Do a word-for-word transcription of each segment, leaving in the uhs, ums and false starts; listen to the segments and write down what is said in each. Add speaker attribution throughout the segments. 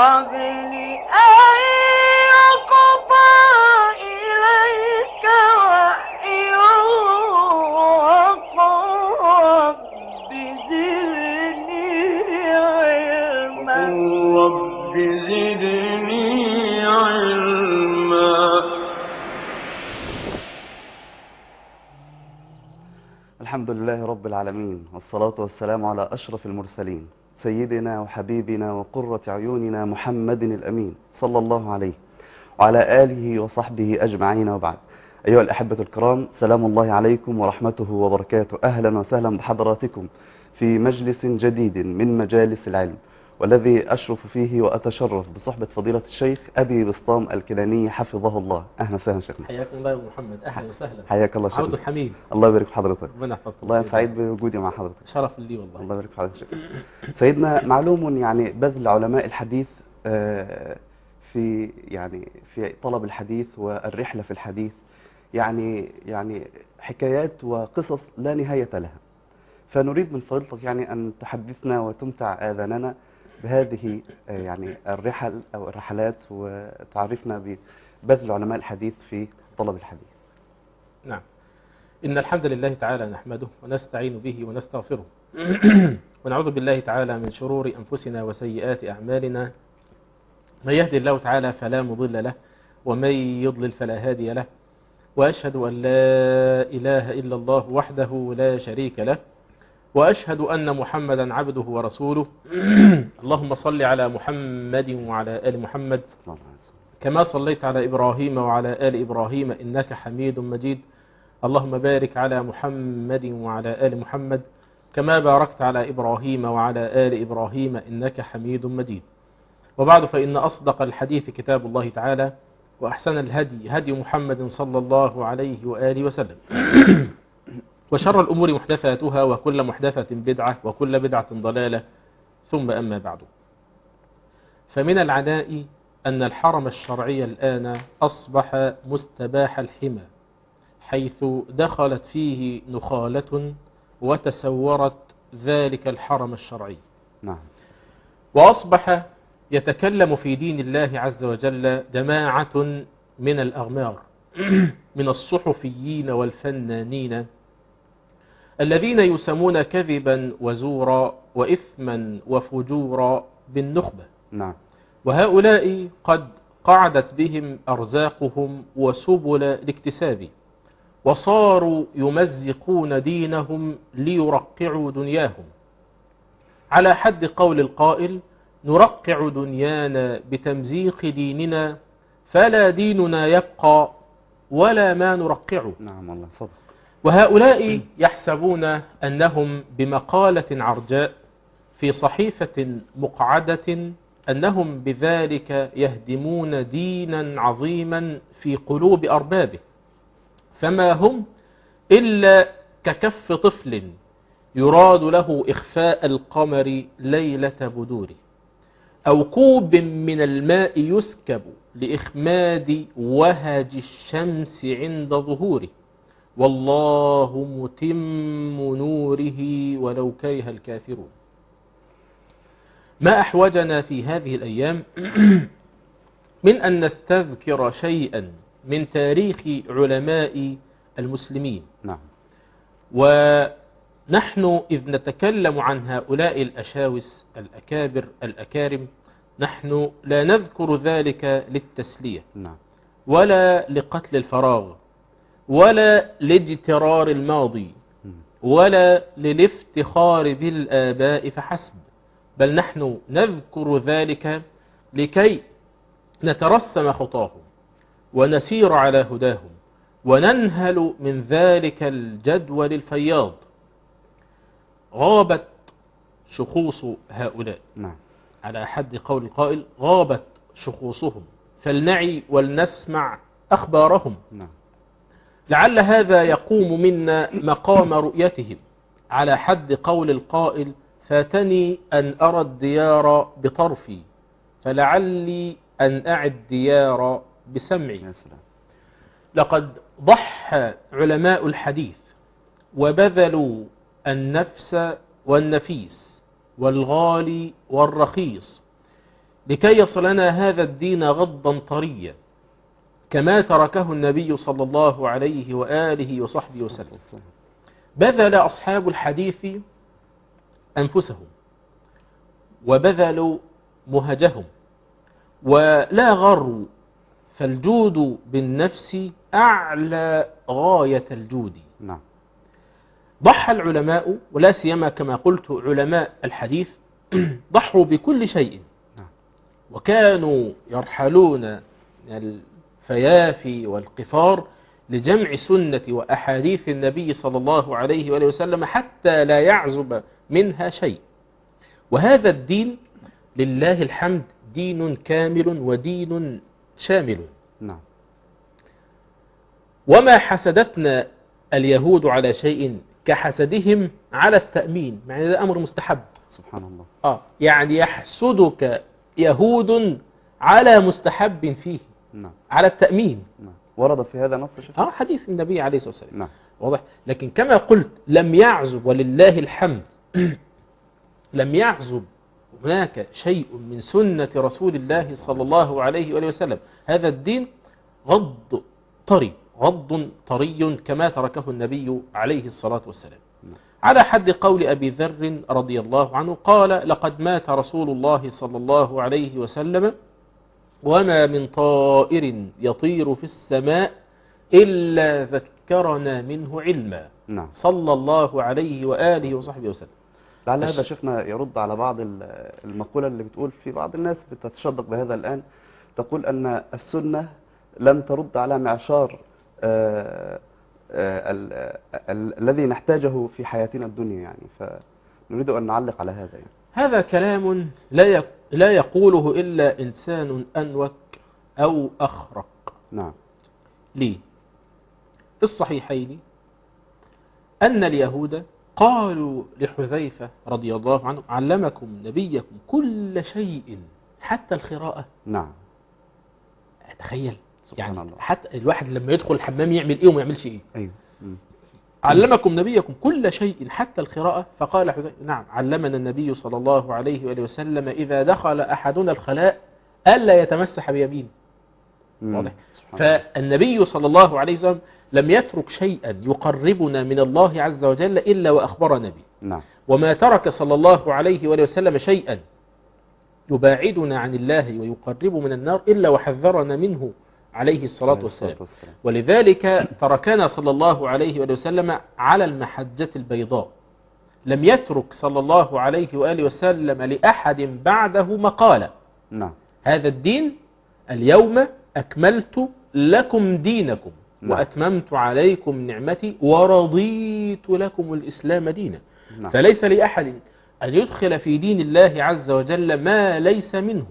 Speaker 1: قبل أن يقضى إليك وحيه وقل رب زدني علما
Speaker 2: رب زدني علما.
Speaker 3: الحمد لله رب العالمين، والصلاة والسلام على أشرف المرسلين، سيدنا وحبيبنا وقرة عيوننا محمد الأمين صلى الله عليه وعلى آله وصحبه أجمعين، وبعد. أيها الأحبة الكرام، سلام الله عليكم ورحمته وبركاته. أهلا وسهلا بحضراتكم في مجلس جديد من مجالس العلم، والذي أشرف فيه وأتشرف بصحبة فضيلة الشيخ أبي بسطام الكناني حفظه الله. أهلا وسهلا شيخنا.
Speaker 4: حياكم الله يا محمد. أهلا وسهلا.
Speaker 3: حياك الله شيخنا.
Speaker 4: عبد الحميد.
Speaker 3: الله يبارك في حضرتك.
Speaker 4: ربنا يحفظك.
Speaker 3: الله سعيد بوجودي مع حضرتك.
Speaker 4: شرف لي والله.
Speaker 3: الله يبارك في حضرتك شيخنا. سيدنا، معلوم يعني بذل علماء الحديث في يعني في طلب الحديث والرحلة في الحديث يعني يعني حكايات وقصص لا نهاية لها. فنريد من فضلتك يعني أن تحدثنا وتمتع آذاننا بهذه يعني الرحل أو الرحلات، وتعرفنا ببذل علماء الحديث في طلب الحديث.
Speaker 4: نعم. إن الحمد لله تعالى نحمده ونستعين به ونستغفره ونعوذ بالله تعالى من شرور أنفسنا وسيئات أعمالنا. من يهدي الله تعالى فلا مضل له، ومن يضلل فلا هادي له، وأشهد أن لا إله إلا الله وحده لا شريك له، وأشهد أن محمدا عبده ورسوله. اللهم صل على محمد وعلى آل محمد كما صليت على إبراهيم وعلى آل إبراهيم إنك حميد مجيد. اللهم بارك على محمد وعلى آل محمد كما باركت على إبراهيم وعلى آل إبراهيم إنك حميد مجيد. وبعد، فإن أصدق الحديث كتاب الله تعالى، وأحسن الهدي هدي محمد صلى الله عليه وآله وسلم، وشر الأمور محدثاتها، وكل محدثة بدعة، وكل بدعة ضلالة، ثم أما بعد. فمن العناء أن الحرم الشرعي الآن أصبح مستباح الحمى، حيث دخلت فيه نخالة وتسورت ذلك الحرم الشرعي.
Speaker 3: نعم.
Speaker 4: وأصبح يتكلم في دين الله عز وجل جماعة من الأغمار من الصحفيين والفنانين الذين يسمون كذبا وزورا وإثما وفجورا بالنخبة.
Speaker 3: نعم.
Speaker 4: وهؤلاء قد قعدت بهم أرزاقهم وسبل الاكتساب، وصاروا يمزقون دينهم ليرقعوا دنياهم، على حد قول القائل: نرقع دنيانا بتمزيق ديننا، فلا ديننا يبقى ولا ما نرقعه.
Speaker 3: نعم والله صدق.
Speaker 4: وهؤلاء يحسبون أنهم بمقالة عرجاء في صحيفة مقعدة أنهم بذلك يهدمون دينا عظيما في قلوب أربابه، فما هم إلا ككف طفل يراد له إخفاء القمر ليلة بدوره، أو كوب من الماء يسكب لإخماد وهج الشمس عند ظهوره، والله متم نوره ولو كره الكافرون. ما أحوجنا في هذه الأيام من أن نستذكر شيئا من تاريخ علماء المسلمين.
Speaker 3: نعم.
Speaker 4: ونحن إذ نتكلم عن هؤلاء الأشاوس الأكابر الأكارم، نحن لا نذكر ذلك للتسلية،
Speaker 3: نعم،
Speaker 4: ولا لقتل الفراغ، ولا لاجترار الماضي، ولا للافتخار بالآباء فحسب، بل نحن نذكر ذلك لكي نترسم خطاهم ونسير على هداهم وننهل من ذلك الجدول الفياض. غابت شخوص هؤلاء،
Speaker 3: نعم،
Speaker 4: على حد قول القائل: غابت شخوصهم، فلنعي ولنسمع أخبارهم،
Speaker 3: نعم.
Speaker 4: لعل هذا يقوم منا مقام رؤيتهم، على حد قول القائل: فاتني أن أرى الديار بطرفي، فلعلي أن أعي الديار بسمعي.
Speaker 3: يا سلام.
Speaker 4: لقد ضحى علماء الحديث وبذلوا النفس والنفيس والغالي والرخيص لكي يصلنا هذا الدين غضا طريا كما تركه النبي صلى الله عليه وآله وصحبه وسلم. بذل أصحاب الحديث أنفسهم وبذلوا مهجهم ولا غروا، فالجود بالنفس أعلى غاية الجود.
Speaker 3: نعم.
Speaker 4: ضحى العلماء ولا سيما كما قلت علماء الحديث ضحوا بكل شيء، وكانوا يرحلون الفيافي والقفار لجمع سنة وأحاديث النبي صلى الله عليه وآله وسلم حتى لا يعزب منها شيء. وهذا الدين لله الحمد دين كامل ودين شامل.
Speaker 3: نعم.
Speaker 4: وما حسدتنا اليهود على شيء كحسدهم على التأمين، يعني ده أمر مستحب.
Speaker 3: سبحان الله.
Speaker 4: آه يعني يحسدك يهود على مستحب فيه.
Speaker 3: نعم.
Speaker 4: على التأمين.
Speaker 3: نعم. ورد في هذا نص شيخ؟
Speaker 4: آه حديث النبي عليه الصلاة والسلام.
Speaker 3: نعم.
Speaker 4: واضح. لكن كما قلت لم يعزب ولله الحمد لم يعزب هناك شيء من سنة رسول الله صلى الله عليه وآله وسلم. هذا الدين غض طري غض طري كما تركه النبي عليه الصلاة والسلام. على حد قول أبي ذر رضي الله عنه قال: لقد مات رسول الله صلى الله عليه وسلم وما من طائر يطير في السماء إلا ذكرنا منه علما.
Speaker 3: نعم.
Speaker 4: صلى الله عليه وآله وصحبه وسلم.
Speaker 3: لعل هذا شيخنا يرد على بعض المقولة اللي بتقول في بعض الناس بتتشدق بهذا الآن، تقول أن السنة لم ترد على معشار آه آه ال ال الذي نحتاجه في حياتنا الدنيا، يعني فنريد أن نعلق على هذا. يعني
Speaker 4: هذا كلام لا لا يقوله إلا إنسان أنوك أو أخرق.
Speaker 3: نعم.
Speaker 4: ليه؟ في الصحيحين أن اليهود قالوا لحذيفة رضي الله عنه: علمكم نبيكم كل شيء حتى القراءة.
Speaker 3: نعم.
Speaker 4: تخيل
Speaker 3: سبحان
Speaker 4: يعني
Speaker 3: الله.
Speaker 4: حتى الواحد لما يدخل الحمام يعمل إيه وما يعملش إيه.
Speaker 3: أيوه. م.
Speaker 4: علمكم نبيكم كل شيء حتى القراءة. فقال حذيفة: نعم، علمنا النبي صلى الله عليه وآله وسلم إذا دخل أحدنا الخلاء ألا يتمسح بيمينه. واضح. فالنبي صلى الله عليه وسلم لم يترك شيئا يقربنا من الله عز وجل إلا وأخبرنا به.
Speaker 3: نعم.
Speaker 4: وما ترك صلى الله عليه وآله وسلم شيئا يباعدنا عن الله ويقرب من النار إلا وحذرنا منه عليه الصلاة والسلام. ولذلك تركنا صلى الله عليه وآله وسلم على المحجة البيضاء. لم يترك صلى الله عليه وآله وسلم لأحد بعده مقالة.
Speaker 3: نعم.
Speaker 4: هذا الدين اليوم أكملت لكم دينكم. نعم. وأتممت عليكم نعمتي ورضيت لكم الإسلام دينا.
Speaker 3: نعم.
Speaker 4: فليس لأحد أن يدخل في دين الله عز وجل ما ليس منه.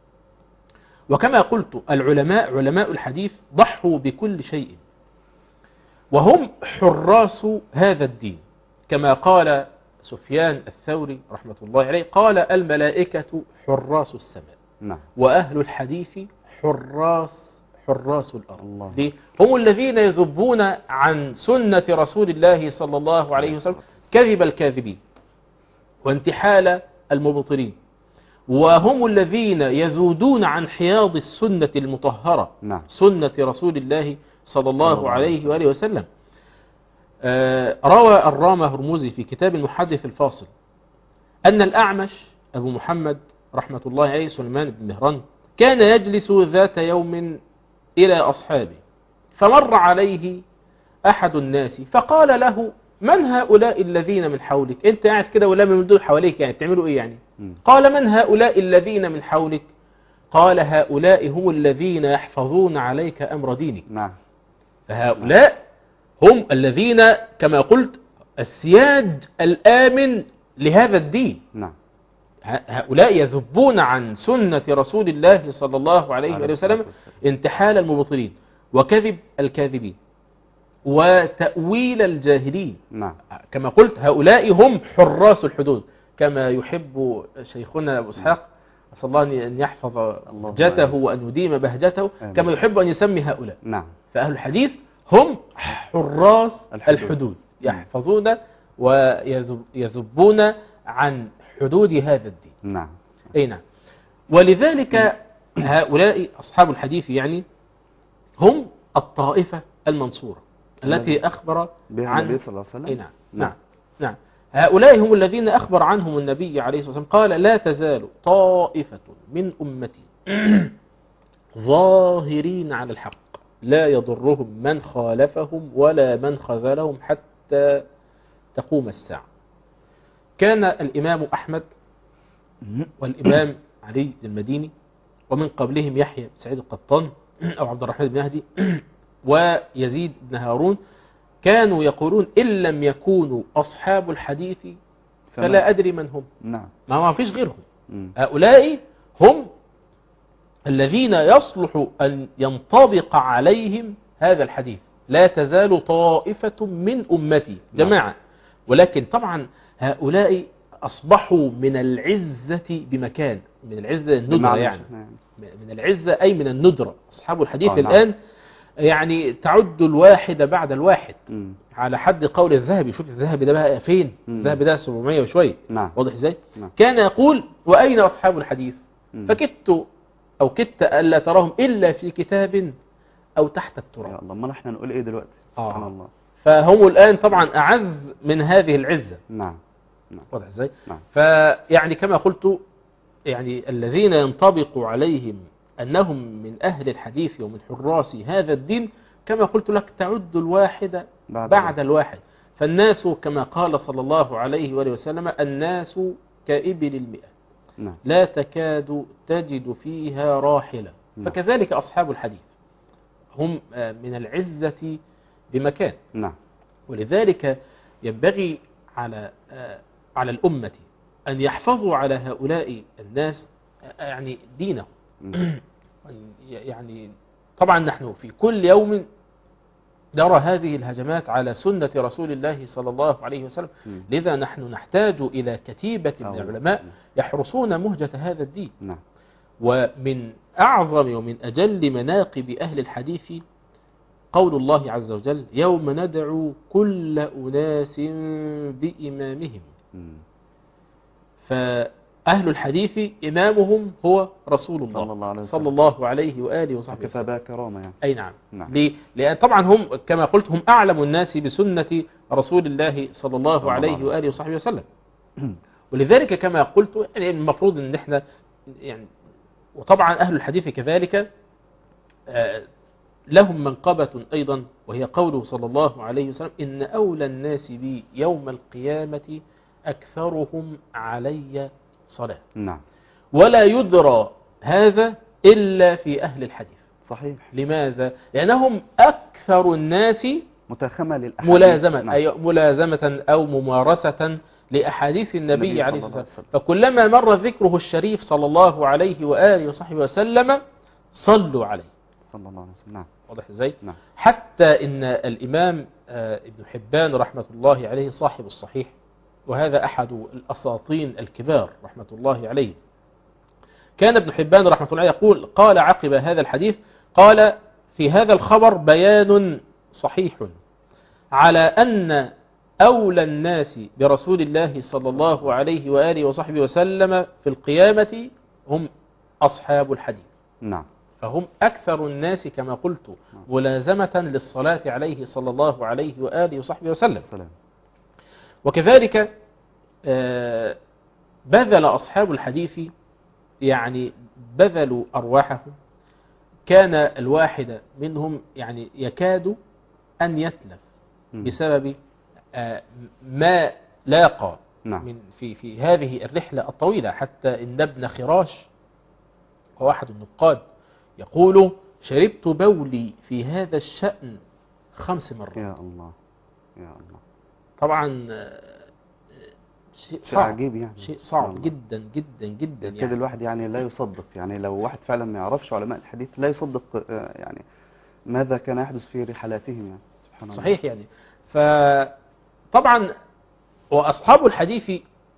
Speaker 4: وكما قلت العلماء علماء الحديث ضحوا بكل شيء، وهم حراس هذا الدين. كما قال سفيان الثوري رحمة الله عليه قال: الملائكة حراس السماء.
Speaker 3: نعم.
Speaker 4: وأهل الحديث حراس حراس الأرض.
Speaker 3: الله.
Speaker 4: دي هم الذين يذبون عن سنة رسول الله صلى الله عليه وسلم كذب الكاذبين وانتحال المبطلين، وهم الذين يذودون عن حياض السنة المطهرة.
Speaker 3: نعم.
Speaker 4: سنة رسول الله صلى الله عليه وآله وسلم. آه روى الرامة هرموزي في كتاب المحدث الفاصل أن الأعمش أبو محمد رحمة الله عليه سليمان بن مهران كان يجلس ذات يوم إلى أصحابه، فمر عليه أحد الناس فقال له: من هؤلاء الذين من حولك؟ أنت قاعد كده ولا من دول حواليك، يعني تعملوا إيه يعني؟ م. قال: من هؤلاء الذين من حولك؟ قال: هؤلاء هم الذين يحفظون عليك أمر دينك.
Speaker 3: نعم.
Speaker 4: فهؤلاء هم الذين كما قلت السياد الآمن لهذا الدين.
Speaker 3: نعم.
Speaker 4: هؤلاء يذبون عن سنة رسول الله صلى الله عليه وآله وسلم انتحال المبطلين وكذب الكاذبين وتأويل الجاهلين.
Speaker 3: نعم.
Speaker 4: كما قلت هؤلاء هم حراس الحدود، كما يحب شيخنا أبو إسحاق أسأل الله أن يحفظ بهجته وأن يديم بهجته، كما يحب أن يسمي هؤلاء.
Speaker 3: نعم.
Speaker 4: فأهل الحديث هم حراس الحدود, الحدود. يحفظون ويذبون عن حدود هذا الدين.
Speaker 3: نعم.
Speaker 4: أي نعم. ولذلك هؤلاء أصحاب الحديث يعني هم الطائفة المنصورة التي أخبر
Speaker 3: بها
Speaker 4: عن
Speaker 3: النبي صلى الله عليه وسلم.
Speaker 4: نعم نعم نعم هؤلاء هم الذين أخبر عنهم النبي عليه الصلاة والسلام قال لا تزال طائفة من أمتي ظاهرين على الحق لا يضرهم من خالفهم ولا من خذلهم حتى تقوم الساعة. كان الإمام أحمد والإمام علي المديني ومن قبلهم يحيى بن سعيد القطان أو عبد الرحمن بن مهدي ويزيد بن هارون كانوا يقولون إن لم يكونوا أصحاب الحديث فلا أدري من هم.
Speaker 3: نعم.
Speaker 4: ما ما فيش غيرهم. هؤلاء هم الذين يصلح أن ينطبق عليهم هذا الحديث لا تزال طائفة من أمتي جماعة. نعم. ولكن طبعا هؤلاء أصبحوا من العزة بمكان من العزة الندرة يعني من العزة أي من الندرة. أصحاب الحديث آه الآن نعم. يعني تعد الواحد بعد الواحد م. على حد قول الذهبي. شوف الذهبي ده بقى فين؟ الذهبي ده سبعمية وشوية. نعم. واضح ازاي؟ نعم. كان يقول وأين أصحاب الحديث م. فكدت أو كدت ألا تراهم إلا في كتاب أو تحت التراب.
Speaker 3: يا الله ما احنا نقول إيه دلوقتي سبحان آه. الله.
Speaker 4: فهم الآن طبعا أعز من هذه العزة.
Speaker 3: نعم. نعم.
Speaker 4: واضح ازاي؟
Speaker 3: نعم.
Speaker 4: فيعني كما قلت يعني الذين ينطبق عليهم أنهم من أهل الحديث ومن حراس هذا الدين كما قلت لك تعد الواحد بعد, بعد الواحد. فالناس كما قال صلى الله عليه وآله وسلم الناس كإبل المئة. نعم. لا تكاد تجد فيها راحلة. نعم. فكذلك أصحاب الحديث هم من العزة بمكان.
Speaker 3: نعم.
Speaker 4: ولذلك ينبغي على على الأمة أن يحفظوا على هؤلاء الناس يعني دينهم. يعني طبعا نحن في كل يوم نرى هذه الهجمات على سنة رسول الله صلى الله عليه وسلم. لذا نحن نحتاج إلى كتيبة من العلماء يحرسون مهجة هذا الدين. ومن أعظم ومن أجل مناقب أهل الحديث قول الله عز وجل يوم ندعو كل أناس بإمامهم. فأهل الحديث إمامهم هو رسول الله صلى الله عليه, صلى الله عليه وآله وصحبه
Speaker 3: وسلم. كفى كرامة يعني.
Speaker 4: أي نعم, نعم. لأن طبعا هم كما قلت هم أعلم الناس بسنة رسول الله صلى الله صلى عليه الله وآله وصحبه وسلم. ولذلك كما قلت يعني المفروض أن احنا يعني وطبعا أهل الحديث كذلك لهم منقبة أيضا وهي قوله صلى الله عليه وسلم إن أولى الناس بي يوم القيامة أكثرهم علي صلاة.
Speaker 3: نعم.
Speaker 4: ولا يدرى هذا إلا في أهل الحديث.
Speaker 3: صحيح.
Speaker 4: لماذا؟ لأنهم أكثر الناس
Speaker 3: متخمة للأحاديث.
Speaker 4: ملازمة.
Speaker 3: نعم.
Speaker 4: أي ملازمة أو ممارسة لأحاديث النبي, النبي عليه الصلاة والسلام. فكلما مر ذكره الشريف صلى الله عليه وآله وصحبه وسلم صلوا عليه
Speaker 3: صلى الله عليه وسلم. نعم.
Speaker 4: واضح ازاي؟
Speaker 3: نعم.
Speaker 4: حتى إن الإمام ابن حبان رحمة الله عليه صاحب الصحيح وهذا أحد الأساطين الكبار رحمة الله عليه كان ابن حبان رحمة الله يقول قال عقب هذا الحديث قال في هذا الخبر بيان صحيح على أن أولى الناس برسول الله صلى الله عليه وآله وصحبه وسلم في القيامة هم أصحاب الحديث.
Speaker 3: نعم.
Speaker 4: فهم أكثر الناس كما قلت ملازمة للصلاة عليه صلى الله عليه وآله وصحبه وسلم.
Speaker 3: السلام.
Speaker 4: وكذلك بذل أصحاب الحديث يعني بذلوا أرواحهم. كان الواحد منهم يعني يكاد أن يتلف بسبب ما لاقى من في في هذه الرحلة الطويلة. حتى إن ابن خراش هو أحد النقاد يقول شربت بولي في هذا الشأن خمس مرات.
Speaker 3: يا الله يا الله.
Speaker 4: طبعا شيء صعب
Speaker 3: عجيب يعني.
Speaker 4: شيء صعب جدا جدا جدا
Speaker 3: يعني. كده الواحد يعني لا يصدق يعني لو واحد فعلا ما يعرفش علماء الحديث لا يصدق يعني ماذا كان يحدث في رحلاتهم يعني. سبحان الله.
Speaker 4: صحيح يعني. فطبعا وأصحاب الحديث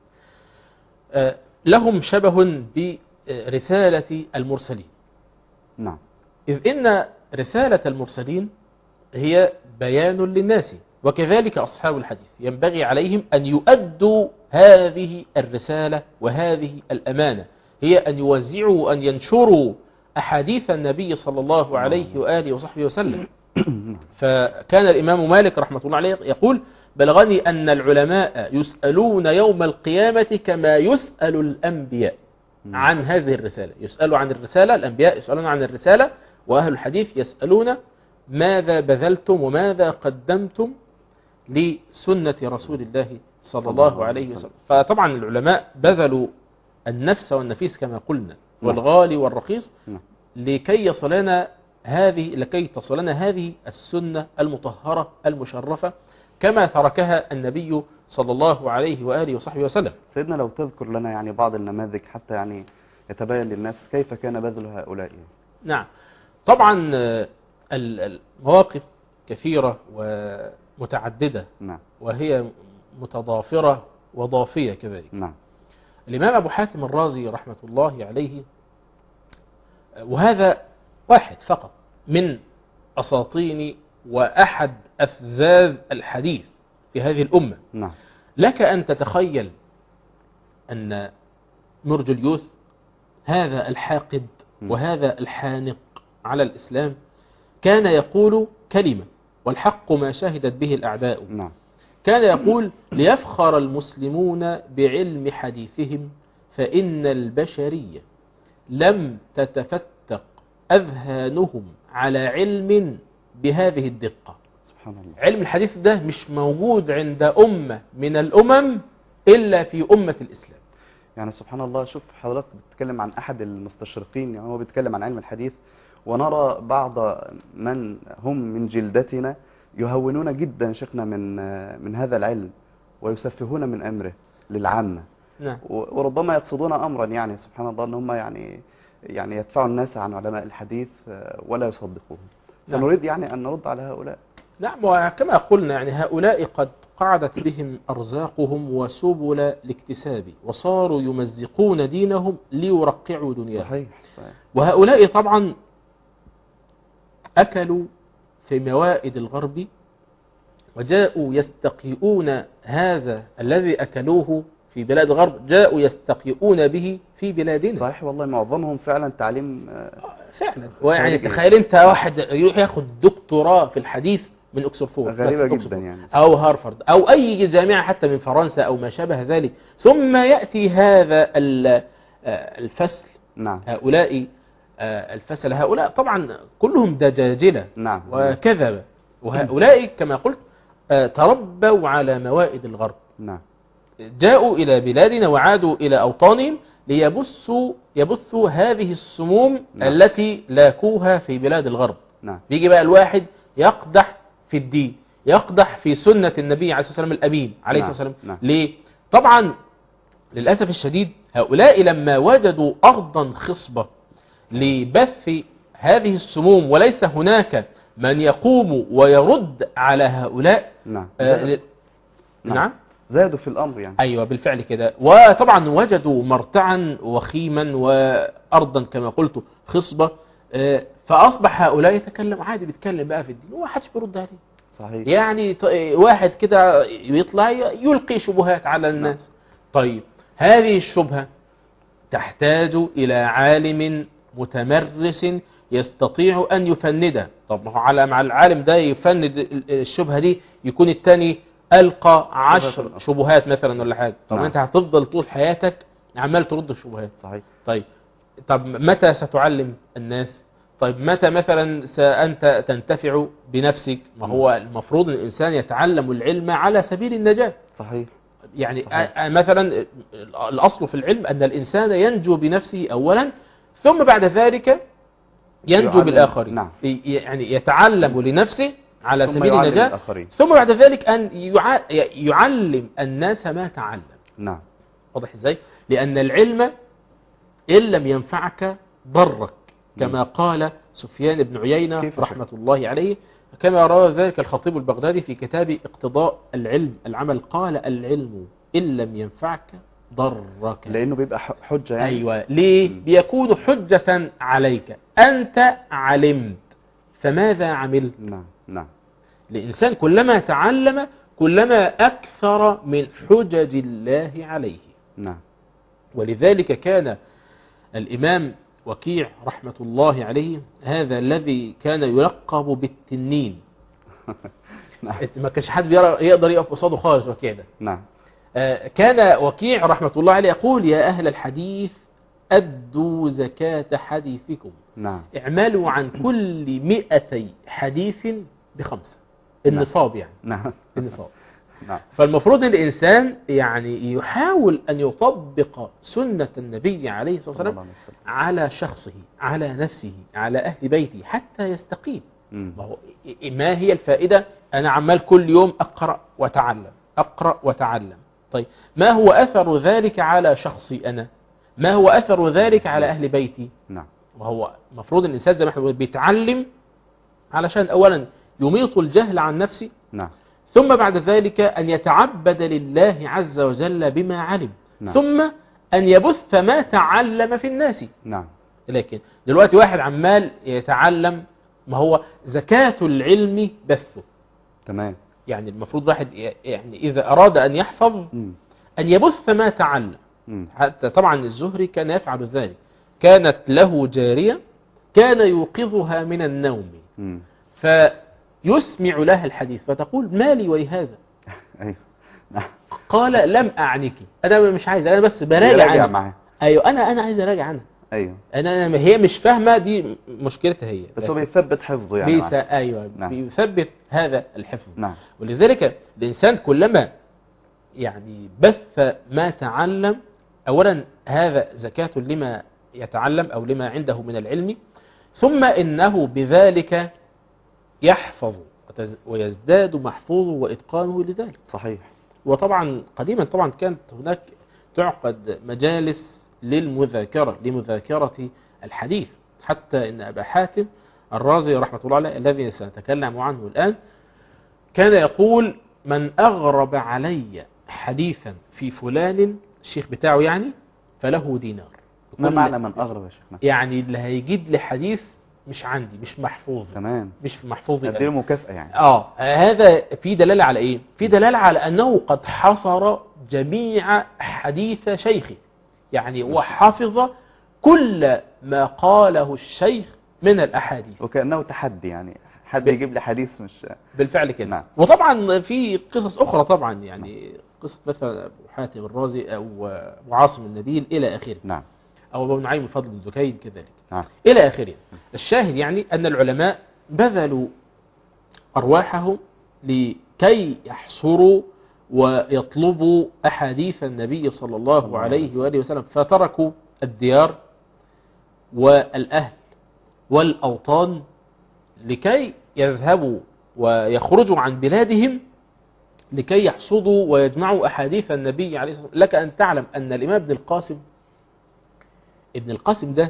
Speaker 4: لهم شبه برسالة المرسلين.
Speaker 3: نعم.
Speaker 4: إذ إن رسالة المرسلين هي بيان للناس وكذلك أصحاب الحديث ينبغي عليهم أن يؤدوا هذه الرسالة وهذه الأمانة هي أن يوزعوا وأن ينشروا أحاديث النبي صلى الله عليه وآله وصحبه وسلم. فكان الإمام مالك رحمة الله عليه يقول: بلغني أن العلماء يسألون يوم القيامة كما يسأل الأنبياء عن هذه الرسالة. يسألوا عن الرسالة، الأنبياء يسألون عن الرسالة، وأهل الحديث يسألون ماذا بذلتم وماذا قدمتم لسنة رسول الله صلى الله عليه وسلم. فطبعا العلماء بذلوا النفس والنفيس كما قلنا، والغالي والرخيص، لكي يصلنا هذه لكي تصلنا هذه السنة المطهرة المشرفة كما تركها النبي صلى الله عليه وآله وصحبه وسلم.
Speaker 3: سيدنا لو تذكر لنا يعني بعض النماذج حتى يعني يتبين للناس كيف كان بذل هؤلاء.
Speaker 4: نعم، طبعا المواقف كثيرة ومتعددة،
Speaker 3: نعم،
Speaker 4: وهي متضافرة وضافية كذلك.
Speaker 3: نعم.
Speaker 4: الإمام أبو حاتم الرازي رحمة الله عليه، وهذا واحد فقط من أساطين وأحد أفذاذ الحديث في هذه الأمة.
Speaker 3: نعم.
Speaker 4: لك أن تتخيل أن مرجليوث هذا الحاقد وهذا الحانق على الإسلام كان يقول كلمة، والحق ما شهدت به الأعداء.
Speaker 3: نعم.
Speaker 4: كان يقول: ليفخر المسلمون بعلم حديثهم، فإن البشرية لم تتفتق أذهانهم على علم بهذه الدقة.
Speaker 3: سبحان الله.
Speaker 4: علم الحديث ده مش موجود عند أمة من الأمم إلا في أمة الإسلام.
Speaker 3: يعني سبحان الله، شوف حضرتك بتتكلم عن أحد المستشرقين، يعني هو بيتكلم عن علم الحديث، ونرى بعض من هم من جلدتنا يهونون جدا شيخنا من من هذا العلم، ويسفهون من أمره للعامة.
Speaker 4: نعم.
Speaker 3: وربما يقصدون أمرا، يعني سبحان الله، أن هم يعني يعني يدفعوا الناس عن علماء الحديث ولا يصدقوهم.
Speaker 4: نعم.
Speaker 3: فنريد يعني أن نرد على هؤلاء.
Speaker 4: نعم، وكما قلنا يعني هؤلاء قد قعدت بهم أرزاقهم وسبل الاكتساب، وصاروا يمزقون دينهم ليرقعوا دنياهم.
Speaker 3: صحيح. صحيح.
Speaker 4: وهؤلاء طبعا أكلوا في موائد الغرب، وجاءوا يستقيئون هذا الذي أكلوه في بلاد الغرب، جاءوا يستقيئون به في بلادنا.
Speaker 3: صحيح والله، معظمهم فعلا تعليم
Speaker 4: فعلا. ويعني تخيل انت واحد يروح ياخد دكتوراه في الحديث من اوكسفورد،
Speaker 3: غريبة جدا يعني،
Speaker 4: او هارفارد، او اي جامعة حتى من فرنسا او ما شابه ذلك، ثم يأتي هذا الفصل.
Speaker 3: نعم.
Speaker 4: هؤلاء الفصل هؤلاء طبعا كلهم دجاجلة.
Speaker 3: نعم.
Speaker 4: وكذبة. وهؤلاء كما قلت تربوا على موائد الغرب.
Speaker 3: نعم.
Speaker 4: جاءوا إلى بلادنا وعادوا إلى أوطانهم ليبثوا يبثوا هذه السموم. نعم. التي لاكوها في بلاد الغرب.
Speaker 3: نعم.
Speaker 4: بيجي بقى الواحد يقدح في الدين، يقدح في سنة النبي عليه الصلاة والسلام الأمين عليه الصلاة والسلام.
Speaker 3: نعم.
Speaker 4: ليه؟ طبعا للأسف الشديد هؤلاء لما وجدوا أرضا خصبة لبث هذه السموم، وليس هناك من يقوم ويرد على هؤلاء.
Speaker 3: نعم.
Speaker 4: آه ل... نعم. نعم
Speaker 3: زادوا في الأمر يعني.
Speaker 4: أيوة بالفعل كده. وطبعا وجدوا مرتعا وخيما وأرضا كما قلت خصبة، فأصبح هؤلاء يتكلم عادي، بيتكلم بقى في الدين وما حدش بيرد عليه.
Speaker 3: صحيح.
Speaker 4: يعني واحد كده يطلع يلقي شبهات على الناس. نعم. طيب هذه الشبهة تحتاج إلى عالم متمرس يستطيع أن يفندها. طب على مع العالم ده يفند الشبهة دي، يكون التاني ألقى عشر شبهات مثلا ولا حاجة. طب نعم. أنت هتفضل طول حياتك عمال ترد الشبهات.
Speaker 3: صحيح.
Speaker 4: طيب طب متى ستعلم الناس؟ طيب متى مثلا سأنت تنتفع بنفسك؟ ما هو المفروض الإنسان يتعلم العلم على سبيل النجاة.
Speaker 3: صحيح.
Speaker 4: يعني
Speaker 3: صحيح.
Speaker 4: مثلا الأصل في العلم أن الإنسان ينجو بنفسه أولا، ثم بعد ذلك ينجو بالآخرين.
Speaker 3: نعم.
Speaker 4: يعني يتعلم لنفسه على سبيل النجاة، ثم بعد ذلك أن يعلم الناس ما تعلم.
Speaker 3: نعم.
Speaker 4: واضح إزاي؟ لأن العلم إن لم ينفعك ضرك، كما قال سفيان بن عيينة رحمة الله عليه، كما روى ذلك الخطيب البغدادي في كتاب اقتضاء العلم العمل، قال: العلم إن لم ينفعك ضرك.
Speaker 3: لأنه بيبقى حجة يعني.
Speaker 4: أيوة. ليه؟ م. بيكون حجة عليك. أنت علمت فماذا عملت؟
Speaker 3: نعم. نعم.
Speaker 4: الإنسان كلما تعلم كلما أكثر من حجج الله عليه.
Speaker 3: نعم.
Speaker 4: ولذلك كان الإمام وكيع رحمة الله عليه هذا الذي كان يلقب بالتنين. ما كانش حد يقدر يقف قصاده خالص وكيع ده.
Speaker 3: نعم.
Speaker 4: كان وكيع رحمة الله عليه يقول: يا أهل الحديث أدوا زكاة حديثكم.
Speaker 3: نعم.
Speaker 4: اعملوا عن كل مئتي حديث بخمسة. النصاب يعني.
Speaker 3: نعم.
Speaker 4: النصاب.
Speaker 3: نعم.
Speaker 4: فالمفروض الإنسان يعني يحاول أن يطبق سنة النبي عليه الصلاة والسلام على شخصه، على نفسه، على أهل بيته، حتى يستقيم. ما هو ما هي الفائدة؟ أنا عمال كل يوم أقرأ وتعلم، أقرأ وتعلم. طيب ما هو أثر ذلك على شخصي أنا؟ ما هو أثر ذلك على أهل بيتي؟
Speaker 3: نعم.
Speaker 4: وهو مفروض الإنسان زي ما احنا بنقول بيتعلم علشان أولا يميط الجهل عن نفسه.
Speaker 3: نعم.
Speaker 4: ثم بعد ذلك أن يتعبد لله عز وجل بما علم.
Speaker 3: نعم.
Speaker 4: ثم أن يبث ما تعلم في الناس.
Speaker 3: نعم.
Speaker 4: لكن دلوقتي واحد عمال يتعلم، ما هو زكاة العلم بثه.
Speaker 3: تمام.
Speaker 4: يعني المفروض واحد يعني إذا أراد أن يحفظ
Speaker 3: م. أن
Speaker 4: يبث ما تعلم. م. حتى طبعا الزهري كان يفعل ذلك. كانت له جارية كان يوقظها من النوم م. فيسمع لها الحديث فتقول: ما لي ولهذا؟
Speaker 3: أيوه.
Speaker 4: قال: لم أعنك، أنا مش عايز، أنا بس براجع عنها. معها. أيوه أنا أنا عايز أراجع عنها.
Speaker 3: أيوه.
Speaker 4: أنا أنا هي مش فاهمة، دي مشكلتها هي.
Speaker 3: بس هو بيثبت حفظه يعني.
Speaker 4: بيث... أيوه. نعم. بيثبت هذا الحفظ.
Speaker 3: نعم.
Speaker 4: ولذلك الإنسان كلما يعني بث ما تعلم، أولا هذا زكاة لما يتعلم أو لما عنده من العلم، ثم إنه بذلك يحفظ ويزداد محفوظه وإتقانه لذلك.
Speaker 3: صحيح.
Speaker 4: وطبعا قديما طبعا كانت هناك تعقد مجالس للمذاكرة لمذاكرة الحديث، حتى إن أبا حاتم الرازي رحمة الله عليه الذي سنتكلم عنه الآن كان يقول: من أغرب علي حديثا في فلان، الشيخ بتاعه يعني، فله دينار.
Speaker 3: ما معنى من أغرب يا شيخنا؟
Speaker 4: يعني اللي هيجيب لي حديث مش عندي، مش محفوظ.
Speaker 3: تمام.
Speaker 4: مش محفوظ.
Speaker 3: هذه مكافأة يعني.
Speaker 4: آه هذا في دلالة على إيه؟ في دلالة على أنه قد حصر جميع حديث شيخه، يعني وحفظ كل ما قاله الشيخ من الأحاديث.
Speaker 3: وكأنه تحدي يعني، حد يجيب لي حديث مش
Speaker 4: بالفعل كده.
Speaker 3: نعم.
Speaker 4: وطبعا في قصص أخرى طبعا، يعني قصة مثلا أبو حاتم الرازي أو أبو عاصم النبيل إلى آخره.
Speaker 3: نعم.
Speaker 4: أو أبو نعيم الفضل بن دكين كذلك.
Speaker 3: نعم.
Speaker 4: إلى آخره. الشاهد يعني أن العلماء بذلوا أرواحهم لكي يحصروا ويطلبوا أحاديث النبي صلى الله عليه وآله وسلم، فتركوا الديار والأهل والأوطان لكي يذهبوا ويخرجوا عن بلادهم لكي يحصدوا ويجمعوا أحاديث النبي عليه الصلاة والسلام. لك أن تعلم أن الإمام ابن القاسم ابن القاسم ده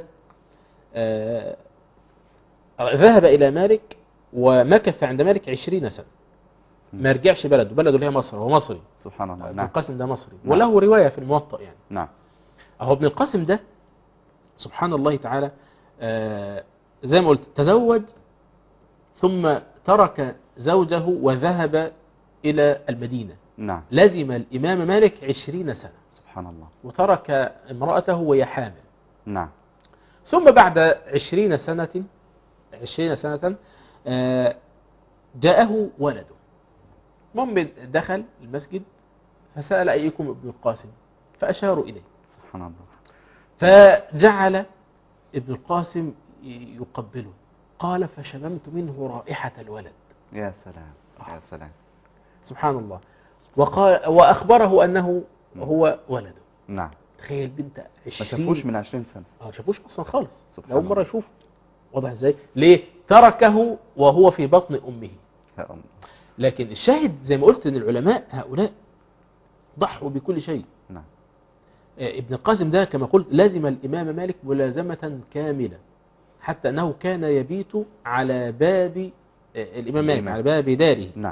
Speaker 4: آه ذهب إلى مالك ومكث عند مالك عشرين سنة، ما رجعش بلده، بلده اللي هي مصر، هو مصري.
Speaker 3: سبحان الله.
Speaker 4: ابن القاسم ده مصري. نعم. وله رواية في الموطأ يعني.
Speaker 3: نعم.
Speaker 4: أهو ابن القاسم ده سبحان الله تعالى آه زي ما قلت تزوج، ثم ترك زوجه وذهب إلى المدينة.
Speaker 3: نعم.
Speaker 4: لزم الإمام مالك عشرين سنة.
Speaker 3: سبحان الله.
Speaker 4: وترك امرأته وهي حامل.
Speaker 3: نعم.
Speaker 4: ثم بعد عشرين سنة عشرين سنة آه جاءه ولده. المهم دخل المسجد فسأل: أيكم ابن القاسم؟ فأشاروا إليه.
Speaker 3: سبحان الله.
Speaker 4: فجعل ابن القاسم يقبله. قال: فشممت منه رائحة الولد.
Speaker 3: يا سلام يا سلام.
Speaker 4: سبحان الله. وقال وأخبره أنه هو ولده.
Speaker 3: نعم.
Speaker 4: تخيل بنت عشرين،
Speaker 3: ما شافوش من عشرين سنة.
Speaker 4: اه شافوش أصلا خالص،
Speaker 3: سبحان
Speaker 4: لو مرة يشوف. واضح ازاي؟ ليه؟ تركه وهو في بطن أمه.
Speaker 3: يا الله.
Speaker 4: لكن الشاهد زي ما قلت ان العلماء هؤلاء ضحوا بكل شيء.
Speaker 3: نعم.
Speaker 4: ابن القاسم ده كما قلت لازم الإمام مالك ملازمة كاملة، حتى أنه كان يبيت على باب الإمام مالك، على باب داره.
Speaker 3: نعم.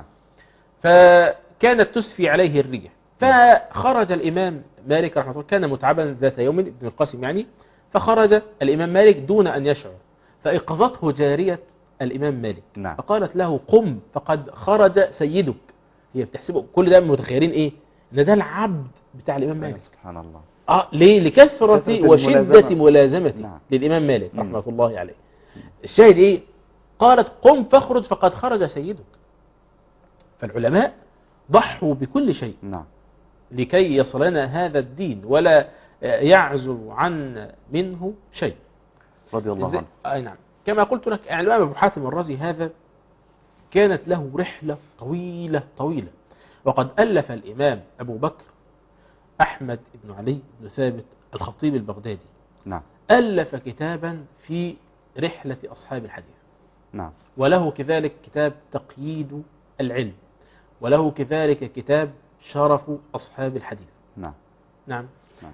Speaker 4: فكانت تسفي عليه الريح، فخرج الإمام مالك رحمه الله، كان متعبا ذات يوم ابن القاسم يعني، فخرج الإمام مالك دون أن يشعر، فإقظته جارية الإمام مالك.
Speaker 3: نعم.
Speaker 4: فقالت له: قم فقد خرج سيدك. هي بتحسبه كل ده متخيلين إيه؟ إن ده العبد بتاع الإمام مالك.
Speaker 3: سبحان الله.
Speaker 4: اه ليه؟ لكثرة
Speaker 3: كثرة
Speaker 4: وشدة
Speaker 3: الملازمة.
Speaker 4: ملازمته
Speaker 3: نعم.
Speaker 4: للإمام مالك
Speaker 3: مم.
Speaker 4: رحمة الله عليه. الشاهد ايه؟ قالت قم فاخرج فقد خرج سيدك. فالعلماء ضحوا بكل شيء
Speaker 3: نعم.
Speaker 4: لكي يصلنا هذا الدين ولا يعزو عن منه شيء.
Speaker 3: رضي الله
Speaker 4: زي-
Speaker 3: عنه.
Speaker 4: أي نعم. كما قلت لك يعني الإمام أبو حاتم الرازي هذا كانت له رحلة طويلة طويلة، وقد ألف الإمام أبو بكر أحمد بن علي بن ثابت الخطيب البغدادي
Speaker 3: نعم.
Speaker 4: ألف كتابا في رحلة أصحاب الحديث،
Speaker 3: نعم.
Speaker 4: وله كذلك كتاب تقييد العلم، وله كذلك كتاب شرف أصحاب الحديث.
Speaker 3: نعم.
Speaker 4: نعم.
Speaker 3: نعم.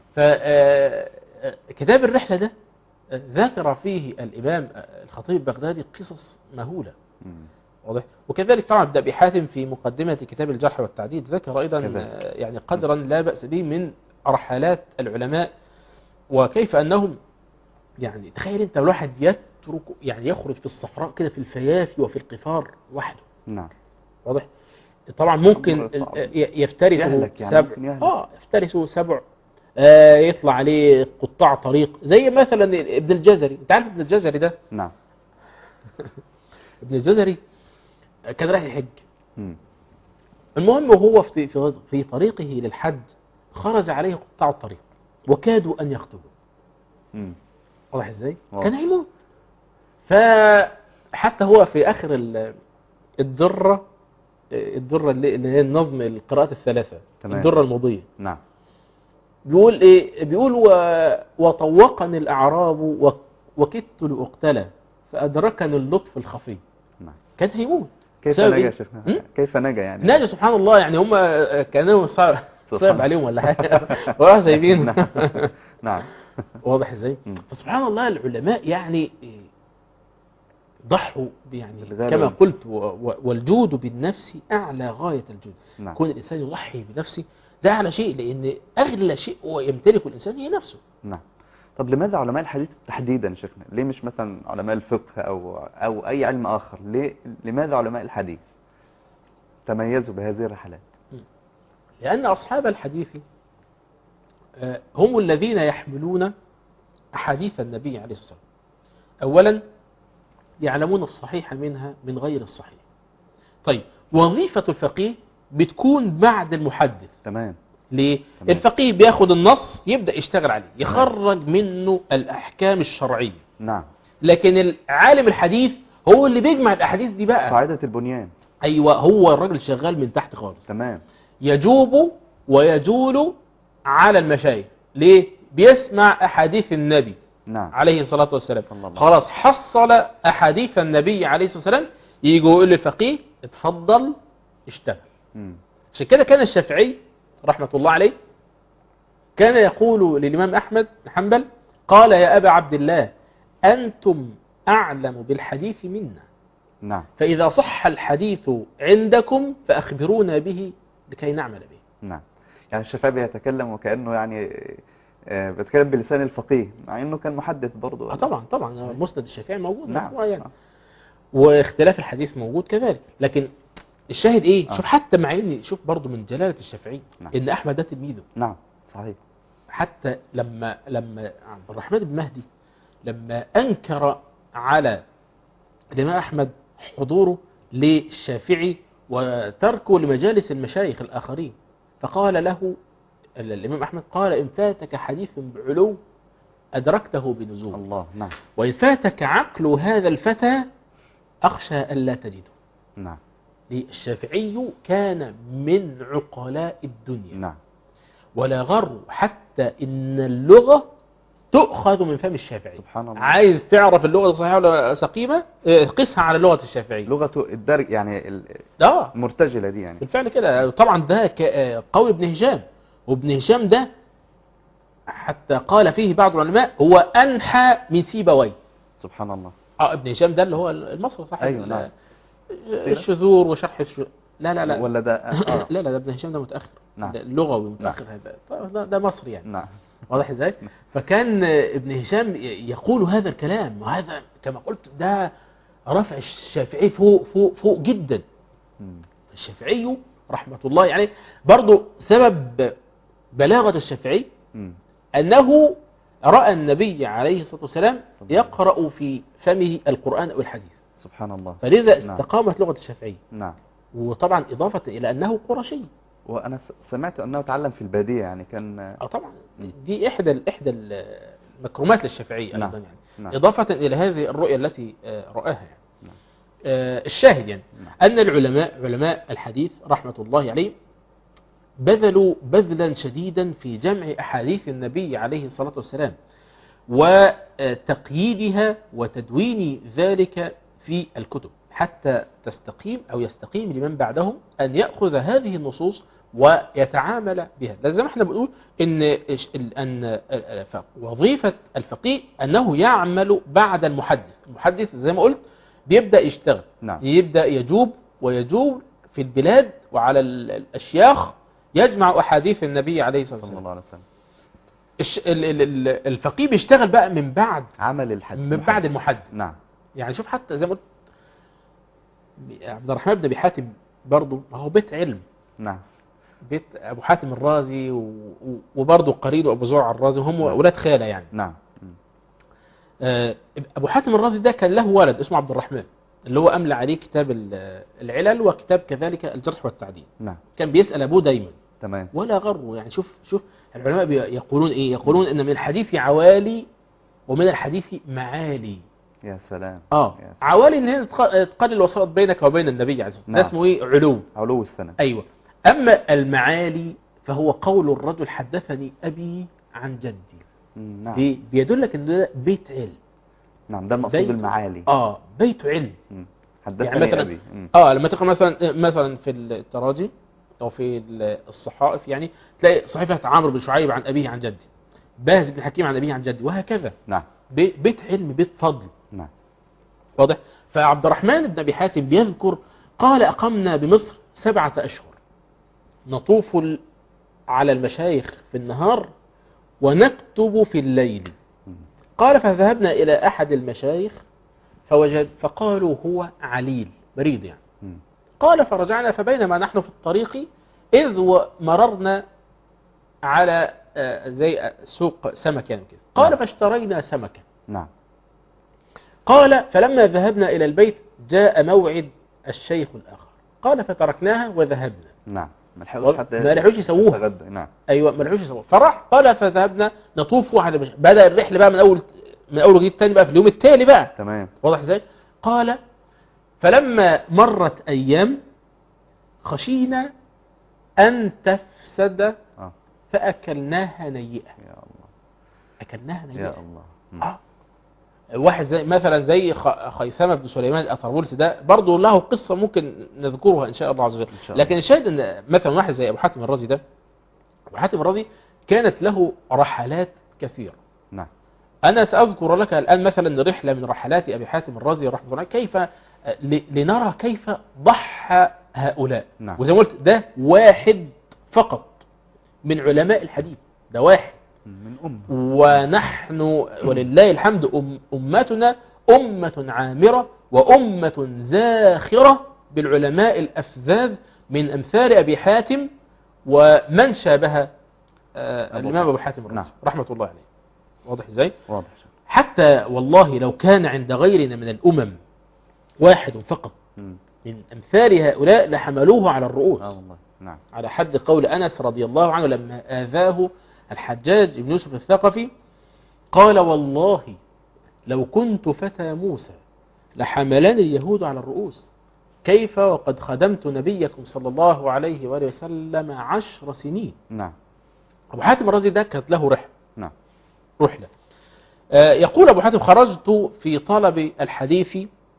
Speaker 4: فكتاب الرحلة ده آه، ذكر فيه الإمام آه، الخطيب البغدادي قصص مهولة.
Speaker 3: مم.
Speaker 4: واضح. وكذلك طبعا ابن أبي حاتم في مقدمة كتاب الجرح والتعديل ذكر أيضا
Speaker 3: كذلك.
Speaker 4: آه، يعني قدرا لا بأس به من رحلات العلماء، وكيف أنهم يعني تخيل أنت الواحد يترك يعني يخرج في الصحراء كده في الفيافي وفي القفار وحده.
Speaker 3: نعم.
Speaker 4: واضح. طبعا ممكن
Speaker 3: أمر صعب.
Speaker 4: ي- يفترسه
Speaker 3: يهلك يعني،
Speaker 4: سبع
Speaker 3: ممكن يهلك.
Speaker 4: اه يفترسه سبع آه يطلع عليه قطاع طريق زي مثلا ابن الجزري. انت عارف ابن الجزري ده؟
Speaker 3: نعم.
Speaker 4: ابن الجزري كان رايح يحج.
Speaker 3: مم.
Speaker 4: المهم وهو في في في طريقه للحج خرج عليه قطاع الطريق وكادوا ان يقتلوه.
Speaker 3: مم.
Speaker 4: واضح ازاي؟
Speaker 3: واضح.
Speaker 4: كان هيموت. فحتى هو في اخر ال- الدره الدره اللي اللي هي النظم القراءات الثلاثه،
Speaker 3: تمام.
Speaker 4: الدره المضيه،
Speaker 3: نعم.
Speaker 4: بيقول ايه؟ بيقول و... وطوقني الاعراب و... وكدت لاقتلى فادركني اللطف الخفي.
Speaker 3: نعم.
Speaker 4: كان هيموت.
Speaker 3: كيف
Speaker 4: بسبب
Speaker 3: نجا
Speaker 4: إيه؟
Speaker 3: يا شيخنا؟
Speaker 4: هم؟
Speaker 3: كيف نجا يعني؟
Speaker 4: ناجي سبحان الله. يعني هم كانوا صعب
Speaker 3: سبحان
Speaker 4: صعب
Speaker 3: الله.
Speaker 4: عليهم ولا حاجه وراح سايبين.
Speaker 3: نعم. نعم.
Speaker 4: واضح ازاي؟
Speaker 3: مم.
Speaker 4: فسبحان الله العلماء يعني ضحوا يعني
Speaker 3: بالغالب.
Speaker 4: كما قلت و... و... والجود بالنفس اعلى غايه الجود.
Speaker 3: نعم.
Speaker 4: كون الانسان يضحي بنفسه ده اعلى شيء، لان اغلى شيء هو يمتلكه الانسان هي نفسه.
Speaker 3: نعم. طب لماذا علماء الحديث تحديدا يا شيخنا؟ ليه مش مثلا علماء الفقه او او اي علم اخر؟ ليه لماذا علماء الحديث تميزوا بهذه الرحلات؟
Speaker 4: لأن أصحاب الحديث آه، هم الذين يحملون أحاديث النبي عليه الصلاة والسلام. أولا يعلمون الصحيح منها من غير الصحيح. طيب وظيفة الفقيه بتكون بعد المحدث.
Speaker 3: تمام.
Speaker 4: ليه؟
Speaker 3: تمام.
Speaker 4: الفقيه بياخد النص يبدأ يشتغل عليه يخرج منه الأحكام الشرعية.
Speaker 3: نعم.
Speaker 4: لكن العالم الحديث هو اللي بيجمع الأحاديث دي بقى.
Speaker 3: قاعدة البنيان.
Speaker 4: أيوة، هو الراجل شغال من تحت خالص.
Speaker 3: تمام.
Speaker 4: يجوب ويجول على المشايخ. ليه؟ بيسمع أحاديث النبي
Speaker 3: نعم.
Speaker 4: عليه الصلاة والسلام.
Speaker 3: صلى الله
Speaker 4: خلاص حصل أحاديث النبي عليه الصلاة والسلام، يجي يقول للفقيه اتفضل اشتغل.
Speaker 3: مم.
Speaker 4: عشان كده كان الشافعي رحمة الله عليه كان يقول للإمام أحمد بن حنبل قال يا أبا عبد الله أنتم أعلم بالحديث منا،
Speaker 3: نعم.
Speaker 4: فإذا صح الحديث عندكم فأخبرونا به لكي نعمل به.
Speaker 3: نعم. يعني الشافعي بيتكلم وكأنه يعني آه، بيتكلم بلسان الفقيه مع انه كان محدث برضه.
Speaker 4: آه طبعا طبعا مسند الشافعي موجود.
Speaker 3: نعم.
Speaker 4: مرفوع يعني. واختلاف الحديث موجود كذلك. لكن الشاهد ايه؟
Speaker 3: آه.
Speaker 4: شوف حتى مع ان شوف برضه من جلالة الشافعي
Speaker 3: نعم.
Speaker 4: ان احمد ده تلميذه.
Speaker 3: نعم. صحيح.
Speaker 4: حتى لما لما عبد الرحمن بن مهدي لما انكر على الامام احمد حضوره للشافعي وتركه لمجالس المشايخ الاخرين، فقال له الامام احمد قال ان فاتك حديث بعلو ادركته بنزول،
Speaker 3: الله. نعم.
Speaker 4: وان فاتك عقل هذا الفتى اخشى الا تجده.
Speaker 3: نعم.
Speaker 4: الشافعي كان من عقلاء الدنيا.
Speaker 3: نعم.
Speaker 4: ولا غر حتى ان اللغة تؤخذ من فم الشافعي.
Speaker 3: سبحان الله.
Speaker 4: عايز تعرف اللغة صحيحة ولا سقيمة اه، قسها على لغة الشافعي.
Speaker 3: لغته الدرج يعني ال-
Speaker 4: اه
Speaker 3: المرتجلة دي يعني.
Speaker 4: بالفعل كده. طبعا ده ك- اه، قول ابن هشام، وابن هشام ده حتى قال فيه بعض العلماء هو أنحى من سيبويه.
Speaker 3: سبحان الله.
Speaker 4: اه ابن هشام ده اللي هو المصري صاحب
Speaker 3: أيوة.
Speaker 4: ال-
Speaker 3: نعم.
Speaker 4: الشذور وشرح الشذور. لا لا لا
Speaker 3: ولا ده آه.
Speaker 4: لا لا ده ابن هشام ده متأخر.
Speaker 3: نعم.
Speaker 4: ده لغوي متأخر. هذا ده, ده مصري يعني.
Speaker 3: نعم.
Speaker 4: واضح ازاي؟ فكان ابن هشام يقول هذا الكلام، وهذا كما قلت ده رفع الشافعي فوق فوق فوق جدا.
Speaker 3: مم.
Speaker 4: الشافعي رحمة الله عليه برضو سبب بلاغة الشافعي
Speaker 3: مم.
Speaker 4: أنه رأى النبي عليه الصلاة والسلام يقرأ في فمه القرآن أو الحديث،
Speaker 3: سبحان الله.
Speaker 4: فلذا
Speaker 3: نعم.
Speaker 4: استقامت لغة الشافعي.
Speaker 3: نعم.
Speaker 4: وطبعا إضافة إلى أنه قرشي.
Speaker 3: وأنا س- سمعت أنه تعلم في البادية، يعني كان
Speaker 4: اه طبعا
Speaker 3: مم.
Speaker 4: دي إحدى إحدى المكرمات للشافعية
Speaker 3: نعم.
Speaker 4: أيضا يعني.
Speaker 3: نعم.
Speaker 4: إضافة إلى هذه الرؤية التي آه، رآها يعني.
Speaker 3: نعم.
Speaker 4: آه، الشاهد يعني
Speaker 3: نعم.
Speaker 4: أن العلماء علماء الحديث رحمة الله عليه بذلوا بذلا شديدا في جمع أحاديث النبي عليه الصلاة والسلام وتقييدها وتدوين ذلك في الكتب حتى تستقيم أو يستقيم لمن بعدهم أن يأخذ هذه النصوص ويتعامل بها. لازم احنا بنقول إن أن وظيفة الفقيه أنه يعمل بعد المحدث. المحدث زي ما قلت بيبدأ يشتغل.
Speaker 3: نعم.
Speaker 4: يبدأ يجوب ويجوب في البلاد وعلى الأشياخ يجمع أحاديث النبي عليه الصلاة
Speaker 3: صلى
Speaker 4: والسلام.
Speaker 3: الله عليه وسلم.
Speaker 4: الش... ال... ال... ال- الفقيه بيشتغل بقى من بعد
Speaker 3: عمل الحديث
Speaker 4: من بعد المحدث.
Speaker 3: نعم.
Speaker 4: يعني شوف حتى زي ما قلت عبد الرحمن بن ابي حاتم برضه ما هو بيت علم.
Speaker 3: نعم.
Speaker 4: بيت ابو حاتم الرازي و... و- وبرضه قرينه ابو زرع الرازي وهم
Speaker 3: نعم.
Speaker 4: اولاد خاله يعني.
Speaker 3: نعم. مم.
Speaker 4: آه، ابو حاتم الرازي ده كان له ولد اسمه عبد الرحمن اللي هو املى عليه كتاب ال- العلل وكتاب كذلك الجرح والتعديل.
Speaker 3: نعم.
Speaker 4: كان بيسال ابوه دايما
Speaker 3: تمام.
Speaker 4: ولا غره. يعني شوف شوف العلماء بي- يقولون ايه؟ يقولون ان من الحديث عوالي ومن الحديث معالي.
Speaker 3: يا سلام.
Speaker 4: اه
Speaker 3: يا سلام.
Speaker 4: عوالي ان هي تق- تقلل الوسائط بينك وبين النبي عليه الصلاه والسلام. ده
Speaker 3: نعم.
Speaker 4: اسمه ايه؟ علو.
Speaker 3: علو السنة.
Speaker 4: ايوه. اما المعالي فهو قول الرجل حدثني ابي عن جدي.
Speaker 3: مم. نعم.
Speaker 4: بي- بيدلك ان ده بيت علم.
Speaker 3: نعم، ده المقصود
Speaker 4: بيت-
Speaker 3: بالمعالي.
Speaker 4: اه بيت علم.
Speaker 3: مم. حدثني
Speaker 4: يعني مثلا
Speaker 3: أبي. مم.
Speaker 4: اه لما تقرا مثلا مثلا في التراجم او في الصحائف يعني تلاقي صحيفه عمرو بن شعيب عن ابيه عن جدي، باز بن حكيم عن ابيه عن جدي، وهكذا.
Speaker 3: نعم.
Speaker 4: بي- بيت علم، بيت فضل.
Speaker 3: نعم.
Speaker 4: واضح. فعبد الرحمن بن ابي حاتم بيذكر قال اقمنا بمصر سبعه اشهر نطوف ال- على المشايخ في النهار ونكتب في الليل.
Speaker 3: مم.
Speaker 4: قال فذهبنا الى احد المشايخ فوجد فقالوا هو عليل مريض يعني.
Speaker 3: مم.
Speaker 4: قال فرجعنا فبينما نحن في الطريق إذ مررنا على آه، زي آه، سوق سمك يعني كده. قال
Speaker 3: نعم.
Speaker 4: فاشترينا سمكا.
Speaker 3: نعم.
Speaker 4: قال فلما ذهبنا إلى البيت جاء موعد الشيخ الآخر. قال فتركناها وذهبنا.
Speaker 3: نعم. ما لحقوش حتى
Speaker 4: ما لحقوش يسووها.
Speaker 3: يتغدى. نعم.
Speaker 4: أيوة ما لحقوش يسووها. فراح قال فذهبنا نطوف على بش... بدأ الرحلة بقى من أول من أول وجديد تاني بقى في اليوم التالي بقى.
Speaker 3: تمام.
Speaker 4: واضح ازاي؟ قال فلما مرت أيام خشينا أن تفسد
Speaker 3: آه.
Speaker 4: فأكلناها نيئة.
Speaker 3: يا الله.
Speaker 4: أكلناها نيئة.
Speaker 3: يا الله. مم.
Speaker 4: آه. واحد زي مثلا زي خ- خيثمة بن سليمان الأطرابلسي ده برضه له قصة ممكن نذكرها إن شاء الله عز وجل.
Speaker 3: إن شاء الله.
Speaker 4: لكن الشاهد أن مثلا واحد زي أبو حاتم الرازي ده، أبو حاتم الرازي كانت له رحلات كثيرة.
Speaker 3: نعم.
Speaker 4: أنا سأذكر لك الآن مثلا رحلة من رحلات أبي حاتم الرازي رحمه الله كيف ل- لنرى كيف ضحى هؤلاء.
Speaker 3: نعم.
Speaker 4: وزي ما قلت ده واحد فقط من علماء الحديث، ده واحد.
Speaker 3: من أم.
Speaker 4: ونحن ولله الحمد أم أمتنا أمة عامرة وأمة زاخرة بالعلماء الأفذاذ من أمثال أبي حاتم ومن شابه آه،
Speaker 3: أبو
Speaker 4: الإمام
Speaker 3: حاتم.
Speaker 4: أبو حاتم الرازي
Speaker 3: نعم.
Speaker 4: رحمة الله عليه. واضح إزاي؟
Speaker 3: واضح.
Speaker 4: حتى والله لو كان عند غيرنا من الأمم واحد فقط
Speaker 3: مم.
Speaker 4: من أمثال هؤلاء لحملوه على الرؤوس.
Speaker 3: آه والله. نعم.
Speaker 4: على حد قول أنس رضي الله عنه لما آذاه الحجاج بن يوسف الثقفي قال والله لو كنت فتى موسى لحملني اليهود على الرؤوس كيف وقد خدمت نبيكم صلى الله عليه وآله وسلم عشر سنين.
Speaker 3: نعم.
Speaker 4: أبو حاتم الرازي ده كانت له رحلة.
Speaker 3: نعم.
Speaker 4: رحلة آه، يقول أبو حاتم خرجت في طلب الحديث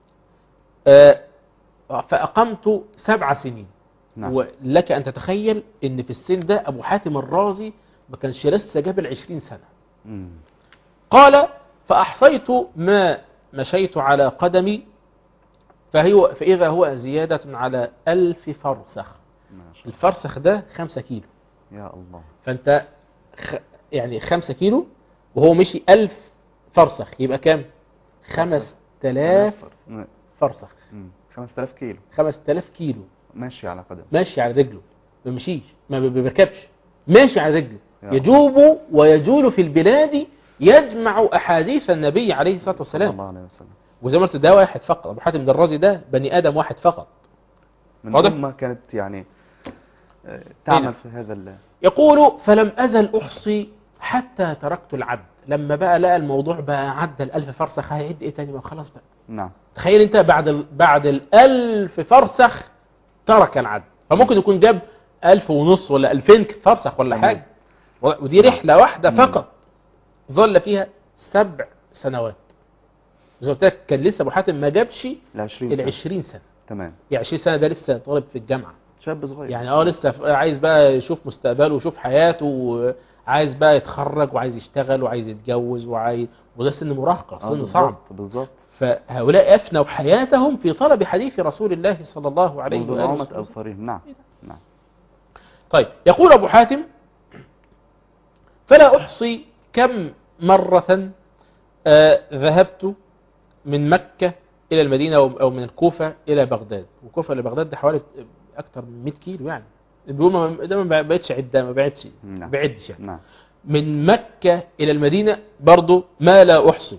Speaker 4: آه، فأقمت سبع سنين.
Speaker 3: نعم.
Speaker 4: ولك أن تتخيل أن في السن ده أبو حاتم الرازي ما كانش لسه جاب العشرين سنة.
Speaker 3: مم.
Speaker 4: قال فأحصيت ما مشيت على قدمي فهي فإذا هو زيادة على ألف فرسخ.
Speaker 3: ما شاء الله.
Speaker 4: الفرسخ ده خمسة كيلو.
Speaker 3: يا الله.
Speaker 4: فأنت خ... يعني خمسة كيلو وهو مشي ألف فرسخ يبقى كام؟ خمس تلاف
Speaker 3: مم.
Speaker 4: فرسخ.
Speaker 3: مم. خمس تلاف كيلو
Speaker 4: خمس تلاف كيلو
Speaker 3: ماشي على قدم.
Speaker 4: ماشي على رجله، ما مشيش، ما بيركبش، ماشي على رجله.
Speaker 3: يا
Speaker 4: يجوب ويجول في البلاد يجمع أحاديث النبي عليه الصلاة
Speaker 3: صلى
Speaker 4: والسلام.
Speaker 3: الله عليه وسلم.
Speaker 4: وزي ما قلت ده واحد فقط، أبو حاتم الرازي ده بني آدم واحد فقط.
Speaker 3: من
Speaker 4: واضح؟
Speaker 3: أمة كانت يعني آه، تعمل
Speaker 4: هنا.
Speaker 3: في هذا الله.
Speaker 4: يقول فلم أزل أحصي حتى تركت العد. لما بقى لقى الموضوع بقى عدى الألف فرسخ، هيعد إيه تاني بقى؟ خلاص بقى.
Speaker 3: نعم.
Speaker 4: تخيل أنت بعد ال... بعد الألف فرسخ ترك العد، فممكن يكون جاب ألف ونص ولا ألفين فرسخ ولا
Speaker 3: تمام.
Speaker 4: حاجة، ودي رحلة واحدة
Speaker 3: مم.
Speaker 4: فقط ظل فيها سبع سنوات. زي ما قلت لك كان لسه أبو حاتم ما جابش
Speaker 3: العشرين سنة.
Speaker 4: العشرين سنة.
Speaker 3: تمام.
Speaker 4: يعني عشرين سنة ده لسه طالب في الجامعة،
Speaker 3: شاب صغير
Speaker 4: يعني اه لسه ف- عايز بقى يشوف مستقبله ويشوف حياته، وعايز بقى يتخرج وعايز يشتغل وعايز يتجوز وعايز، وده سن مراهقة،
Speaker 3: آه،
Speaker 4: سن صعب.
Speaker 3: بالظبط بالظبط.
Speaker 4: فهؤلاء أفنوا حياتهم في طلب حديث رسول الله صلى الله عليه
Speaker 3: منذ
Speaker 4: وآله
Speaker 3: نعومة
Speaker 4: وسلم.
Speaker 3: أبصارهم. نعم نعم.
Speaker 4: طيب يقول أبو حاتم فلا أحصي كم مرة آه ذهبت من مكة إلى المدينة أو أو من الكوفة إلى بغداد، والكوفة إلى بغداد ده حوالي أكثر من مئة كيلو يعني. بيقول ما ده ما بعدش عدة، ما بعدش
Speaker 3: نعم.
Speaker 4: بعدش يعني.
Speaker 3: نعم.
Speaker 4: من مكة إلى المدينة برضو ما لا أحصي.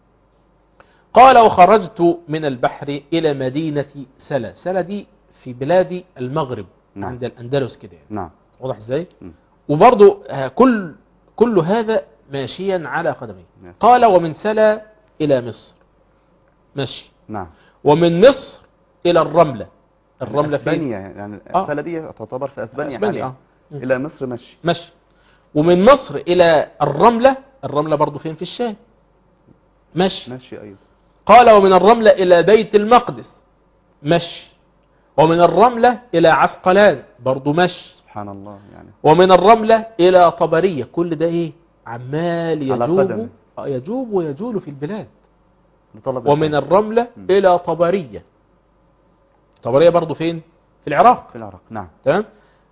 Speaker 4: قال وخرجت من البحر إلى مدينة سلا. سلا دي في بلاد المغرب.
Speaker 3: نعم.
Speaker 4: عند الأندلس كده يعني.
Speaker 3: نعم.
Speaker 4: واضح إزاي؟
Speaker 3: م.
Speaker 4: وبرضو آه، كل كل هذا ماشيا على قدميه.
Speaker 3: يس.
Speaker 4: قال ومن سلا إلى مصر ماشي،
Speaker 3: نعم.
Speaker 4: ومن مصر إلى الرملة. الرملة في
Speaker 3: اسبانيا يعني
Speaker 4: آه.
Speaker 3: السنة دي تعتبر في اسبانيا
Speaker 4: اسبانيا
Speaker 3: حاليا.
Speaker 4: اه م.
Speaker 3: الى مصر مشي.
Speaker 4: ماشي. ومن مصر إلى الرملة. الرملة برضو فين؟ في الشام. ماشي.
Speaker 3: مشي ايضا.
Speaker 4: قال ومن الرملة إلى بيت المقدس مشي. ومن الرملة إلى عسقلان برضو مشي.
Speaker 3: سبحان الله يعني.
Speaker 4: ومن الرملة إلى طبرية. كل ده إيه؟ عمال
Speaker 3: على
Speaker 4: يجوب
Speaker 3: قدمه.
Speaker 4: آه، يجوب ويجول في البلاد.
Speaker 3: لطلب
Speaker 4: ومن
Speaker 3: الحياة.
Speaker 4: الرملة
Speaker 3: م.
Speaker 4: إلى طبرية. طبرية برضو فين؟ في العراق.
Speaker 3: في العراق. نعم.
Speaker 4: تمام.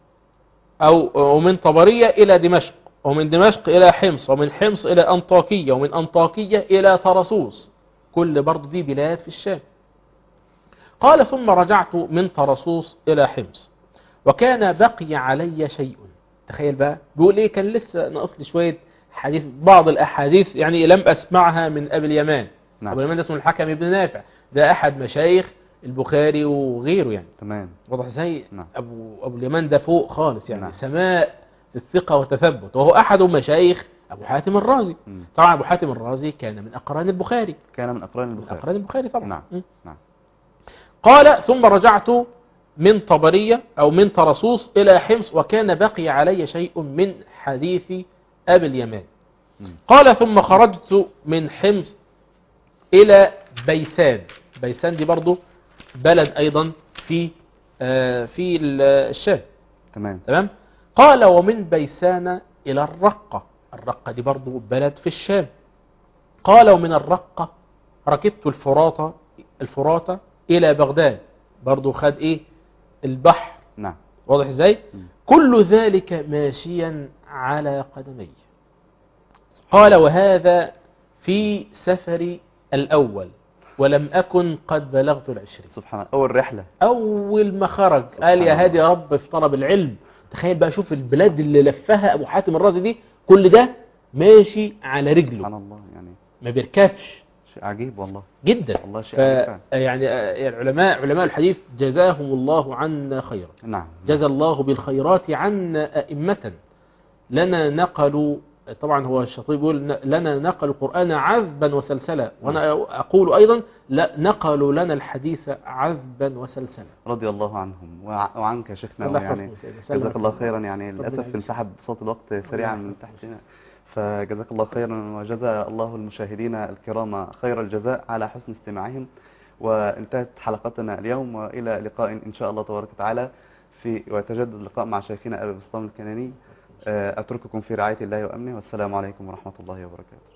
Speaker 4: أو ومن طبرية إلى دمشق، ومن دمشق إلى حمص، ومن حمص إلى أنطاكية، ومن أنطاكية إلى طرسوس. كل برضو دي بلاد في الشام. قال ثم رجعت من طرسوس إلى حمص وكان بقي علي شيء. تخيل بقى بيقول إيه؟ كان لسه ناقص لي شوية حديث، بعض الأحاديث يعني لم أسمعها من أبي اليمان.
Speaker 3: نعم.
Speaker 4: أبو اليمان ده اسمه الحكم ابن نافع، ده أحد مشايخ البخاري وغيره يعني.
Speaker 3: تمام.
Speaker 4: واضح ازاي؟
Speaker 3: نعم.
Speaker 4: أبو, أبو اليمان ده فوق خالص يعني.
Speaker 3: نعم.
Speaker 4: سماء في الثقة والتثبت، وهو أحد مشايخ أبو حاتم الرازي.
Speaker 3: م.
Speaker 4: طبعا أبو حاتم الرازي كان من أقران البخاري.
Speaker 3: كان من اقران
Speaker 4: من
Speaker 3: البخاري.
Speaker 4: أقران البخاري طبعا.
Speaker 3: نعم.
Speaker 4: م.
Speaker 3: نعم.
Speaker 4: قال ثم رجعت من طبرية أو من طرسوس إلى حمص وكان بقي علي شيء من حديث أبي اليمان.
Speaker 3: م.
Speaker 4: قال ثم خرجت من حمص إلى بيسان. بيسان دي برضو بلد أيضا في آه في الشام.
Speaker 3: تمام.
Speaker 4: تمام. قال ومن بيسان إلى الرقة. الرقة دي برضو بلد في الشام. قال ومن الرقة ركبت الفرات الفرات إلى بغداد. برضو خد إيه؟ البحر.
Speaker 3: نعم.
Speaker 4: واضح إزاي؟
Speaker 3: م.
Speaker 4: كل ذلك ماشيا على قدمي. قال وهذا في سفري الأول ولم أكن قد بلغت العشرين.
Speaker 3: سبحان الله. اول رحلة.
Speaker 4: أول ما خرج
Speaker 3: سبحان
Speaker 4: قال يا
Speaker 3: الله.
Speaker 4: هادي يا رب في طلب العلم. تخيل بقى، شوف البلاد اللي لفها أبو حاتم الرازي دي، كل ده ماشي على
Speaker 3: سبحان
Speaker 4: رجله،
Speaker 3: الله يعني.
Speaker 4: ما بيركبش.
Speaker 3: شيء عجيب والله.
Speaker 4: جدا.
Speaker 3: والله شيء
Speaker 4: ف...
Speaker 3: عجيب فعلا.
Speaker 4: يعني آه، العلماء علماء الحديث جزاهم الله عنا خيرا.
Speaker 3: نعم.
Speaker 4: جزى الله بالخيرات عنا أئمة لنا نقلوا. طبعا هو الشاطبي يقول لنا نقلوا القرآن عذبا وسلسلا، وأنا أقول أيضا لا نقلوا لنا الحديث عذبا وسلسلا.
Speaker 3: رضي الله عنهم وع- وعنك يا شيخنا.
Speaker 4: الله
Speaker 3: يعني
Speaker 4: يحفظكم سيدنا. سلام
Speaker 3: جزاك الله
Speaker 4: عليكم.
Speaker 3: خيرا. يعني
Speaker 4: ربنا
Speaker 3: للأسف
Speaker 4: يعزك.
Speaker 3: انسحب صوت الوقت سريعا من تحتنا، فجزاك الله خيرا وجزا الله المشاهدين الكرام خير الجزاء على حسن استماعهم. وانتهت حلقتنا اليوم، وإلى لقاء إن شاء الله تبارك وتعالى في ويتجدد اللقاء مع شيخنا أبي بسطام الكناني. أترككم في رعاية الله وأمنه، والسلام عليكم ورحمة الله وبركاته.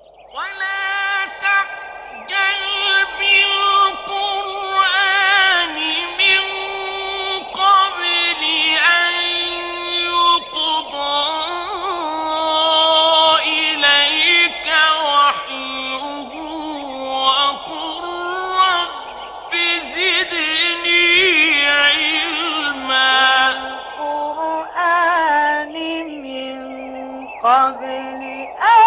Speaker 1: ولا تعجل بالقرآن من قبل أن يقضى إليك وحيه وقل رب زدني علما. القرآن من
Speaker 5: قبل أن